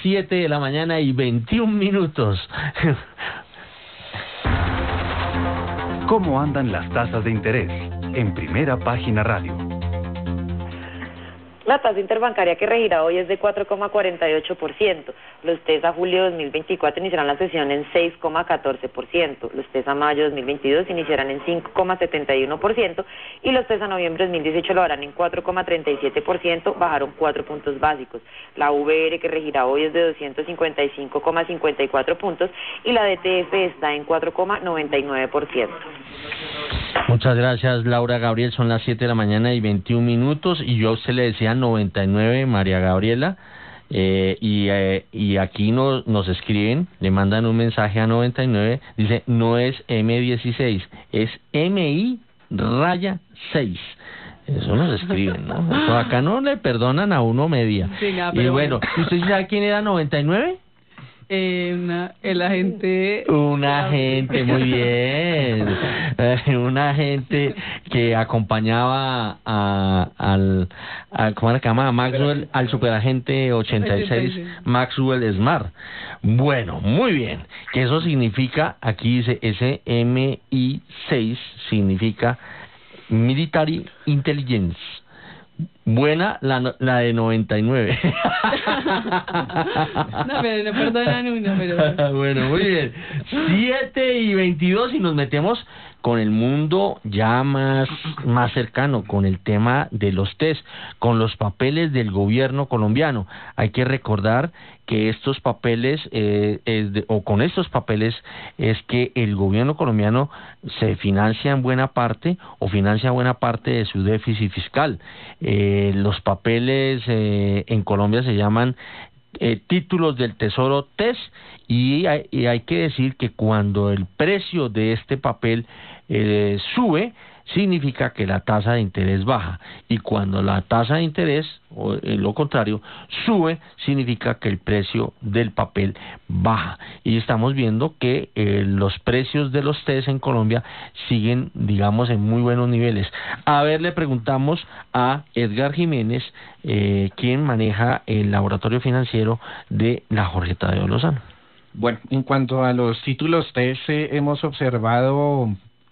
7 de la mañana y 21 minutos. ¿Cómo andan las tasas de interés? En Primera Página Radio. La tasa interbancaria que regirá hoy es de 4,48%. Los TES a julio de 2024 iniciarán la sesión en 6,14%. Los TES a mayo de 2022 iniciarán en 5,71%. Y los TES a noviembre de 2018 lo harán en 4,37%, bajaron 4 puntos básicos. La VR que regirá hoy es de 255,54 puntos y la DTF está en 4,99%. Muchas gracias, Laura Gabriel. Son las 7 de la mañana y 21 minutos y yo a usted le decía 99, María Gabriela, y aquí nos escriben, le mandan un mensaje a 99, dice, no es M16, es MI-6. Eso nos escriben, ¿no? Eso acá no le perdonan a uno media. Sí, nada, y bueno, ¿usted sabe quién era 99? El agente... Un agente, muy bien. Un agente que acompañaba ¿cómo se llama? A Maxwell, al superagente 86, Maxwell Smart. Bueno, muy bien. Que eso significa, aquí dice, ese MI6 significa Military Intelligence. Buena la de 99. No, pero no perdonan uno, pero... Bueno, muy bien. 7 y 22 y nos metemos con el mundo ya más cercano, con el tema de los test, con los papeles del gobierno colombiano. Hay que recordar que estos papeles, con estos papeles es que el gobierno colombiano se financia en buena parte o financia buena parte de su déficit fiscal. Los papeles en Colombia se llaman títulos del Tesoro TES y hay que decir que cuando el precio de este papel sube, significa que la tasa de interés baja, y cuando la tasa de interés, o lo contrario, sube, significa que el precio del papel baja. Y estamos viendo que los precios de los TES en Colombia siguen, digamos, en muy buenos niveles. A ver, le preguntamos a Edgar Jiménez, quien maneja el laboratorio financiero de la Jorge Tadeo Lozano. Bueno, en cuanto a los títulos TES, hemos observado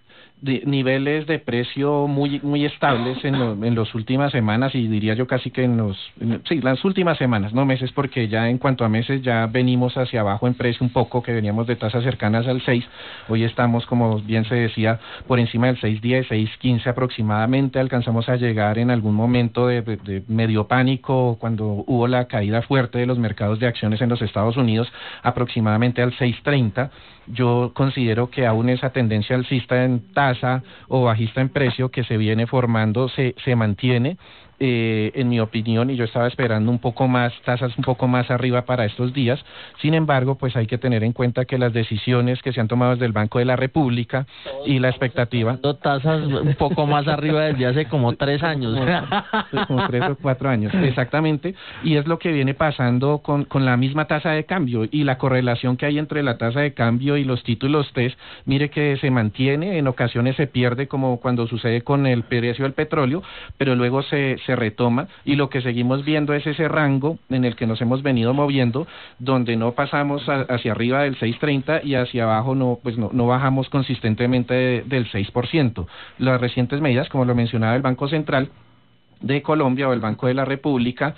niveles de precio muy estables en las últimas semanas, y diría yo casi que las últimas semanas, no meses, porque ya en cuanto a meses ya venimos hacia abajo en precio un poco, que veníamos de tasas cercanas al 6, hoy estamos, como bien se decía, por encima del 6.10, 6.15 aproximadamente. Alcanzamos a llegar en algún momento de medio pánico cuando hubo la caída fuerte de los mercados de acciones en los Estados Unidos, aproximadamente al 6.30. Yo considero que aún esa tendencia alcista en tasa o bajista en precio que se viene formando se mantiene, en mi opinión, y yo estaba esperando un poco más, tasas un poco más arriba para estos días. Sin embargo, pues hay que tener en cuenta que las decisiones que se han tomado desde el Banco de la República y la expectativa... Tasas un poco más arriba desde hace como 3 años. Como 3 o 4 años, exactamente, y es lo que viene pasando con la misma tasa de cambio y la correlación que hay entre la tasa de cambio y los títulos TES. Mire que se mantiene, en ocasiones se pierde, como cuando sucede con el precio del petróleo, pero luego se retoma, y lo que seguimos viendo es ese rango en el que nos hemos venido moviendo, donde no pasamos hacia arriba del 6.30 y hacia abajo no bajamos consistentemente del 6%. Las recientes medidas, como lo mencionaba el Banco Central de Colombia o el Banco de la República,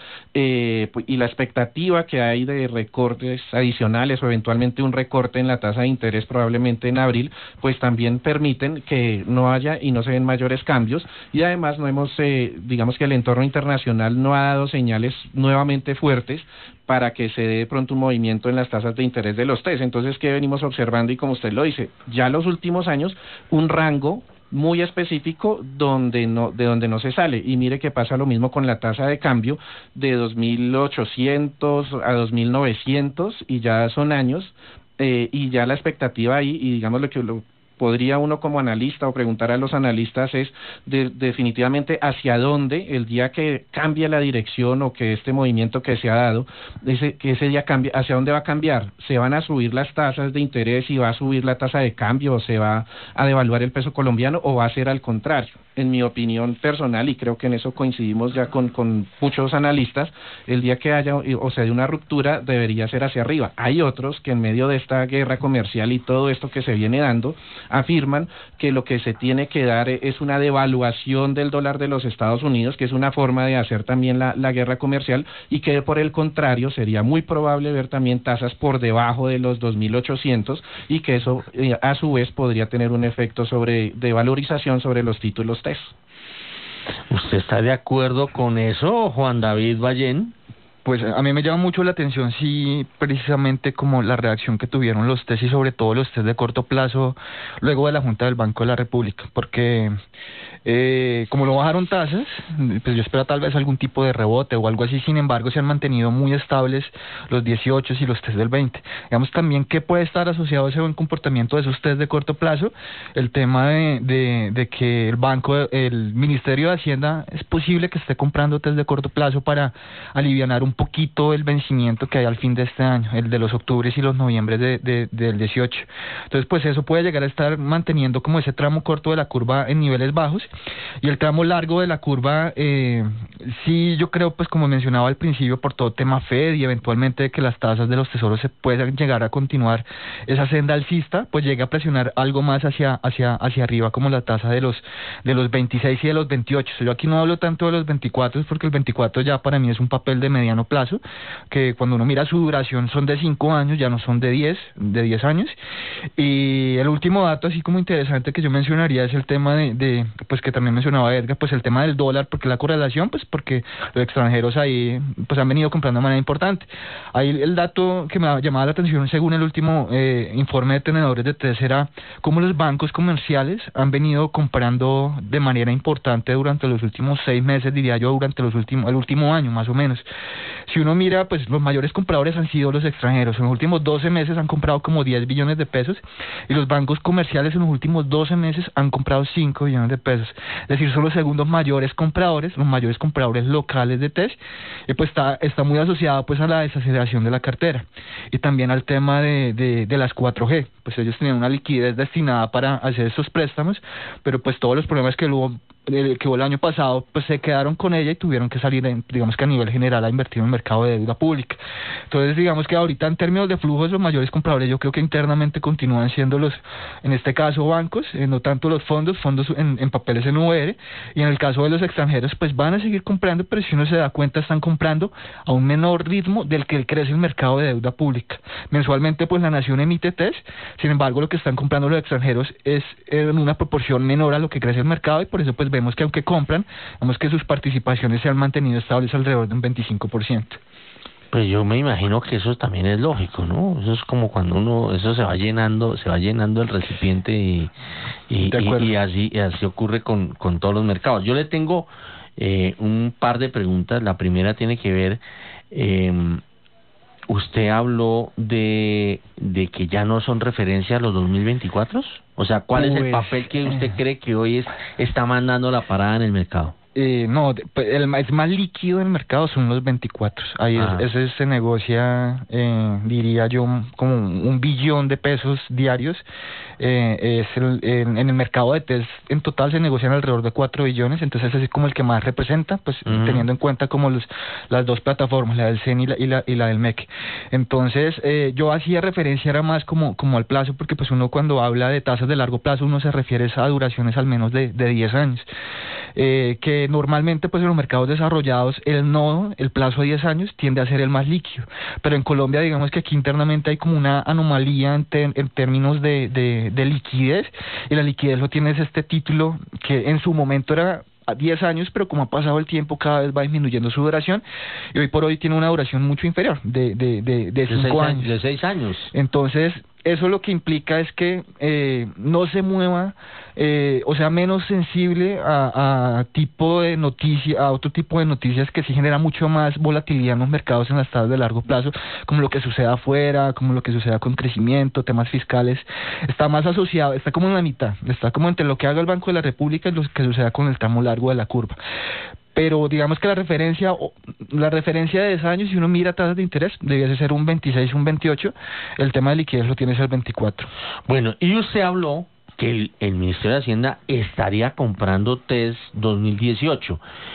y la expectativa que hay de recortes adicionales o eventualmente un recorte en la tasa de interés probablemente en abril, pues también permiten que no haya y no se den mayores cambios, y además no hemos, digamos que el entorno internacional no ha dado señales nuevamente fuertes para que se dé de pronto un movimiento en las tasas de interés de los TES. Entonces, ¿qué venimos observando? Y como usted lo dice, ya los últimos años, un rango muy específico de donde no se sale, y mire que pasa lo mismo con la tasa de cambio de 2.800 a 2.900, y ya son años, y ya la expectativa ahí, y digamos lo podría uno como analista o preguntar a los analistas es definitivamente hacia dónde el día que cambie la dirección o que este movimiento que se ha dado, que ese día cambie, hacia dónde va a cambiar. ¿Se van a subir las tasas de interés y va a subir la tasa de cambio o se va a devaluar el peso colombiano o va a ser al contrario? En mi opinión personal, y creo que en eso coincidimos ya con muchos analistas, el día que haya o se dé una ruptura debería ser hacia arriba. Hay otros que en medio de esta guerra comercial y todo esto que se viene dando, afirman que lo que se tiene que dar es una devaluación del dólar de los Estados Unidos, que es una forma de hacer también la guerra comercial, y que por el contrario sería muy probable ver también tasas por debajo de los 2.800 y que eso a su vez podría tener un efecto de valorización sobre los títulos TES. ¿Usted está de acuerdo con eso, Juan David Ballén? Pues a mí me llama mucho la atención, sí, precisamente como la reacción que tuvieron los TES y sobre todo los TES de corto plazo luego de la Junta del Banco de la República, porque como lo bajaron tasas, pues yo espero tal vez algún tipo de rebote o algo así. Sin embargo, se han mantenido muy estables los 18 y los TES del 20. Digamos también que puede estar asociado a ese buen comportamiento de esos TES de corto plazo, el tema de que el Ministerio de Hacienda es posible que esté comprando TES de corto plazo para alivianar un poquito el vencimiento que hay al fin de este año, el de los octubres y los noviembres del 18. Entonces, pues eso puede llegar a estar manteniendo como ese tramo corto de la curva en niveles bajos, y el tramo largo de la curva, sí, yo creo, pues como mencionaba al principio, por todo tema Fed y eventualmente que las tasas de los tesoros se puedan llegar a continuar esa senda alcista, pues llega a presionar algo más hacia arriba, como la tasa de los 26 y de los 28. Yo aquí no hablo tanto de los 24, porque el 24 ya para mí es un papel de mediano plazo, que cuando uno mira su duración son de 5 años, ya no son de 10 años. Y el último dato así como interesante que yo mencionaría es el tema pues que también mencionaba Edgar, pues el tema del dólar, porque la correlación, pues porque los extranjeros ahí pues han venido comprando de manera importante. Ahí el dato que me ha llamado la atención según el último informe de tenedores de TES era cómo los bancos comerciales han venido comprando de manera importante durante los últimos 6 meses, diría yo, durante el último año más o menos. Si uno mira, pues los mayores compradores han sido los extranjeros. En los últimos 12 meses han comprado como 10 billones de pesos, y los bancos comerciales en los últimos 12 meses han comprado 5 billones de pesos. Es decir, son los segundos mayores compradores, los mayores compradores locales de TES, y pues está muy asociado pues a la desaceleración de la cartera y también al tema de las 4G. Pues ellos tenían una liquidez destinada para hacer esos préstamos, pero pues todos los problemas que hubo el año pasado, pues se quedaron con ella y tuvieron que salir, digamos que a nivel general, a invertir en el mercado de deuda pública. Entonces, digamos que ahorita en términos de flujos, los mayores compradores yo creo que internamente continúan siendo en este caso bancos, no tanto los fondos en papeles en VR, y en el caso de los extranjeros, pues van a seguir comprando, pero si uno se da cuenta, están comprando a un menor ritmo del que crece el mercado de deuda pública. Mensualmente, pues la nación emite TES, sin embargo, lo que están comprando los extranjeros es en una proporción menor a lo que crece el mercado, y por eso pues vemos que aunque compran, vemos que sus participaciones se han mantenido estables alrededor de un 25%. Pues yo me imagino que eso también es lógico, ¿no? Eso es como cuando eso se va llenando el recipiente y así ocurre con todos los mercados. Yo le tengo un par de preguntas. La primera tiene que ver, usted habló de que ya no son referencia a los 2024. O sea, ¿cuál es el papel que usted cree que hoy está mandando la parada en el mercado? No, el más líquido del mercado son los 24. Ahí ese se negocia, diría yo, como 1 billón de pesos diarios. En el mercado de TES en total se negocian alrededor de 4 billones, entonces ese es como el que más representa, pues teniendo en cuenta como las dos plataformas, la del CEN y la del MEC. Entonces yo hacía referencia era más como al plazo, porque pues uno cuando habla de tasas de largo plazo uno se refiere a duraciones al menos de 10 años. Que normalmente pues en los mercados desarrollados el plazo de 10 años tiende a ser el más líquido, pero en Colombia digamos que aquí internamente hay como una anomalía en términos de liquidez, y la liquidez lo tiene este título que en su momento era a 10 años, pero como ha pasado el tiempo cada vez va disminuyendo su duración, y hoy por hoy tiene una duración mucho inferior de 5 años. De 6 años. Entonces eso lo que implica es que no se mueva, o sea, menos sensible a tipo de noticia, a otro tipo de noticias que sí genera mucho más volatilidad en los mercados en las tasas de largo plazo, como lo que sucede afuera, como lo que suceda con crecimiento, temas fiscales. Está más asociado, está como en la mitad, está como entre lo que haga el Banco de la República y lo que suceda con el tramo largo de la curva. Pero digamos que la referencia de 10 años, si uno mira tasas de interés, debiese ser un 26, un 28, el tema de liquidez lo tiene ser 24. Bueno, y usted habló que el Ministerio de Hacienda estaría comprando TES 2018.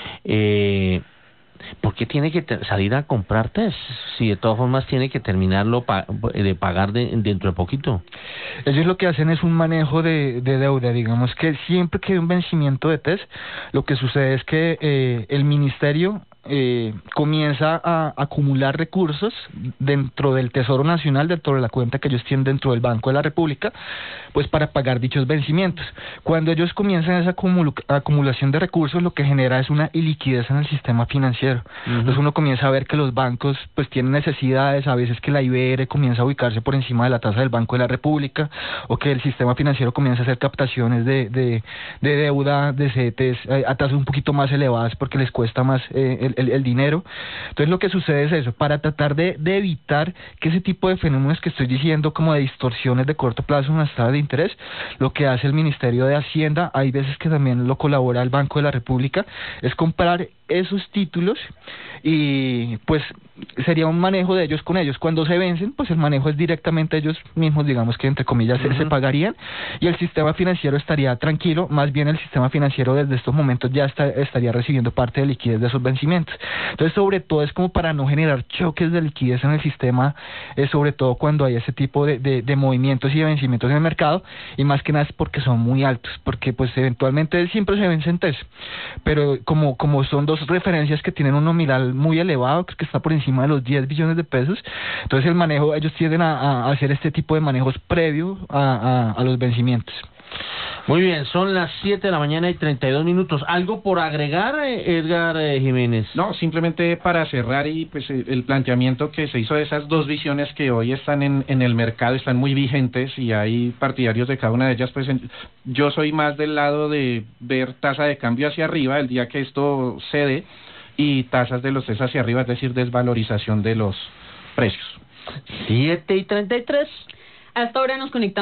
¿Por qué tiene que salir a comprar TES? Si de todas formas tiene que terminarlo de pagar dentro de poquito. Ellos lo que hacen es un manejo de deuda. Digamos que siempre que hay un vencimiento de TES, lo que sucede es que el Ministerio comienza a acumular recursos dentro del Tesoro Nacional, dentro de la cuenta que ellos tienen dentro del Banco de la República, pues para pagar dichos vencimientos. Cuando ellos comienzan esa acumulación de recursos, lo que genera es una iliquidez en el sistema financiero. Entonces uno comienza a ver que los bancos pues tienen necesidades, a veces que la IBR comienza a ubicarse por encima de la tasa del Banco de la República, o que el sistema financiero comienza a hacer captaciones de deuda, de CETES, a tasas un poquito más elevadas porque les cuesta más el dinero. Entonces lo que sucede es eso, para tratar de evitar que ese tipo de fenómenos que estoy diciendo, como de distorsiones de corto plazo en las tasas de interés, lo que hace el Ministerio de Hacienda, hay veces que también lo colabora el Banco de la República, es comprar esos títulos y pues sería un manejo de ellos con ellos. Cuando se vencen, pues el manejo es directamente ellos mismos, digamos que entre comillas se pagarían, y el sistema financiero estaría tranquilo. Más bien el sistema financiero desde estos momentos ya estaría recibiendo parte de liquidez de esos vencimientos. Entonces sobre todo es como para no generar choques de liquidez en el sistema, sobre todo cuando hay ese tipo de movimientos y de vencimientos en el mercado, y más que nada es porque son muy altos, porque pues eventualmente siempre se vencen TES, pero como son dos referencias que tienen un nominal muy elevado, que está por encima de los 10 billones de pesos, entonces el manejo, ellos tienden a hacer este tipo de manejos previo a los vencimientos. Muy bien, son las 7 de la mañana y 32 minutos. ¿Algo por agregar, Edgar Jiménez? No, simplemente para cerrar, y pues el planteamiento que se hizo de esas dos visiones que hoy están en el mercado, están muy vigentes y hay partidarios de cada una de ellas. Pues yo soy más del lado de ver tasa de cambio hacia arriba el día que esto cede, y tasas de los TES hacia arriba, es decir, desvalorización de los precios. 7 y 33. Hasta ahora nos conectamos